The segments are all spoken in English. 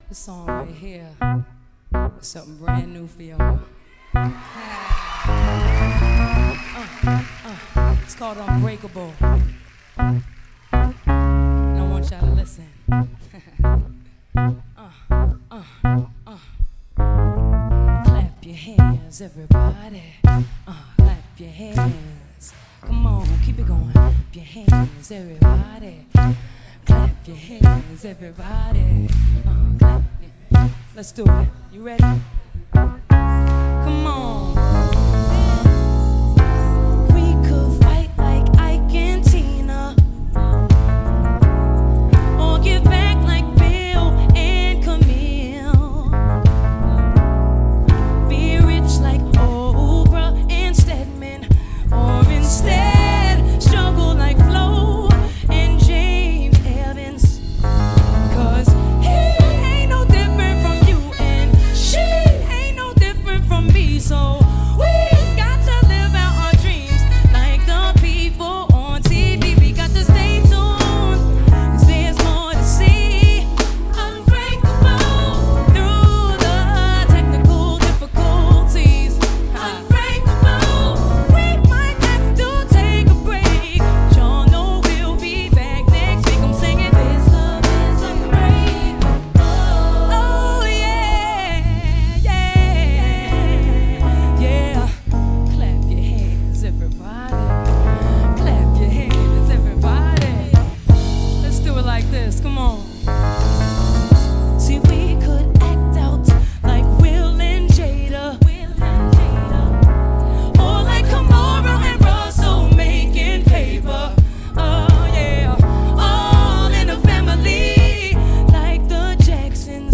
This song right here is something brand new for y'all. It's called Unbreakable. And I want y'all to listen. Clap your hands, everybody. Clap your hands. Come on, keep it going. Clap your hands, everybody. Clap your hands, everybody. Clap it. Let's do it. You ready? Come on. We could fight like Ike and Tina, or give back like Bill and Camille. Be rich like Oprah and Stedman, or instead struggle like Flo and James Evans. 'Cause he ain't no different from you, and she ain't no different from me. So we got to live out our dreams like the people on TV. We got to stay tuned, 'cause there's more to see. Unbreakable through the technical difficulties. Unbreakable, we might have to take a break. Y'all know we'll be back next week. I'm singing this love is unbreakable. Oh yeah, yeah, yeah. Clap your hands, everybody. Clap your hands, everybody. Let's do it like this. Come on. See, we could act out like Will and Jada, or like Kamara and Russell making paper. Oh yeah, all in a family like the Jacksons,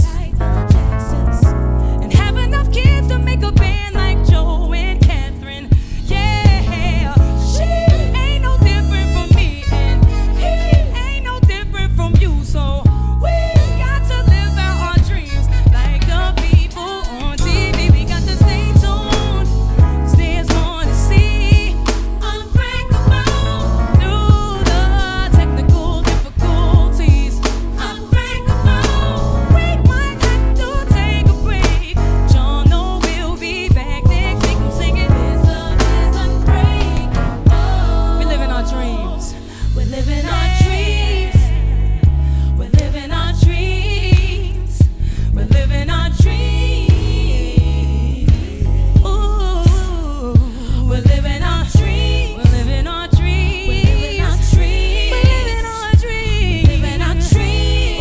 and have enough kids to make a band like Joe and Catherine. Yeah, she ain't no different from me, and he ain't no different from you. So we got to live out our dreams like the people on TV. We got to stay tuned, 'cause there's more to see. Unbreakable through the technical difficulties. Unbreakable, we might have to take a break. Y'all know we'll be back next week. I'm singing this love is unbreakable. We're living our dreams. We're living our dreams. We're living our dreams. We're living our dreams. Ooh, we're living our dreams. We're living our dreams. We're living our dreams. We're living our dreams. Living our dreams.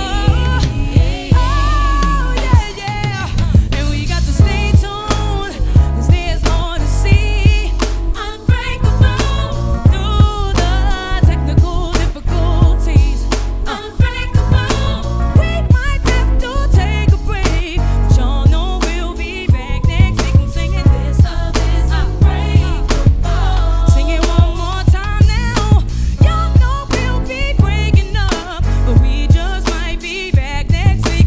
Oh, yeah, yeah. And we got to stay tuned, 'cause there's more to see. Unbreakable through the technical difficulties. Unbreakable, we might have to take a break. But y'all know we'll be back next week. I'm singing this love is unbreakable. Sing it one more time now. Y'all know we'll be breaking up, but we just might be back next week.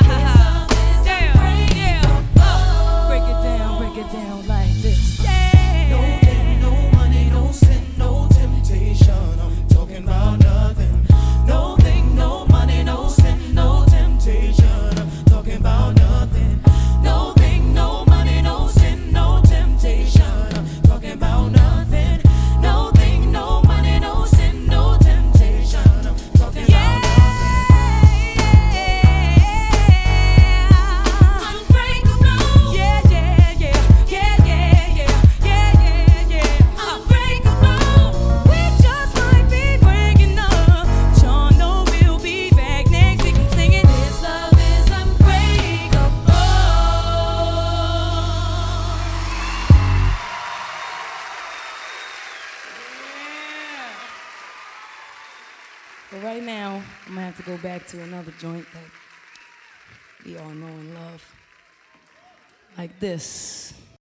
Yeah, yeah. Break it down like this. Yeah. No pain, no money, no sin, no temptation. I'm talking about nothing. No thing, no money, no sin, no temptation. I'm talking about nothing. No thing, no money, no sin, no temptation. I'm talking about nothing. No thing, no money, no sin, no temptation. I'm talking about Unbreakable. Yeah, yeah, yeah, yeah, yeah, yeah, yeah, yeah, yeah. Unbreakable. We just might be breaking up, but y'all know we'll be back next week. I'm singing this love is unbreakable. Yeah. But right now, I'm gonna have to go back to another joint that we all know and love, like this.